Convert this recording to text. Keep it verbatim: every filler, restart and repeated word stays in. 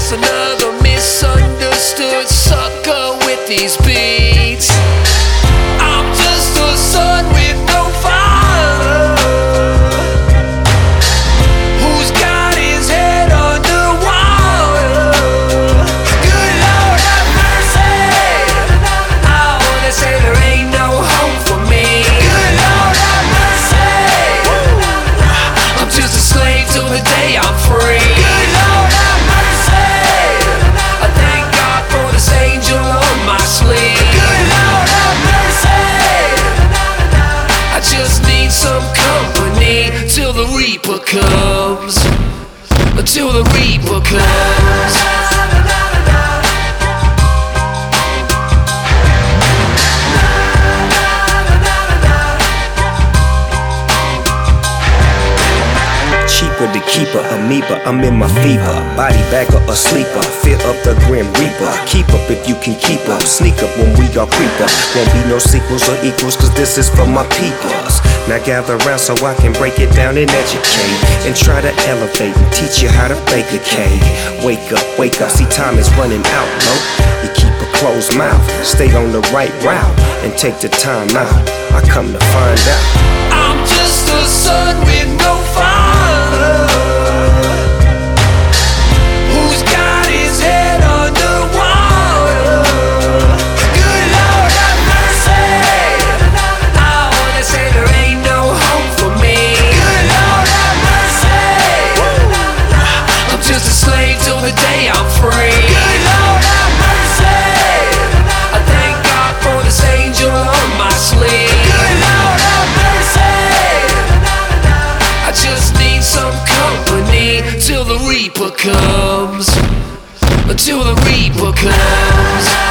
just another misunderstood sucker with these beats. I'm just a son with no father, who's got his head underwater. Good Lord have mercy. Oh, they say there ain't no hope for me. Good Lord have mercy. I'm just a slave till the day I'm free. Good Lord have mercy. I thank God for this angel on my sleeve. Good Lord have mercy. I just need some company till the Reaper comes. Until the Reaper comes. Cheaper to keep a amoeba, I'm in my fever. Body bagger or sleeper, fear of the Grim Reaper. Keep up if you can keep up, sneak up when we all creep up. Won't be no sequels or equals, cause this is for my peoples. Now gather round so I can break it down and educate, and try to elevate and teach you how to bake a cake. Wake up, wake up, see time is running out, no? You keep a closed mouth, stay on the right route, and take the time out. I come to find out I'm just a son with no father, who's got his head underwater. Good Lord have mercy. Oh, they say there ain't no hope for me. Good Lord have mercy. I'm just a slave till the day I'm free. Good Lord have mercy. I thank God for this angel on my sleeve. Good Lord have mercy. I just need some company till the Reaper comes. Until the Reaper comes.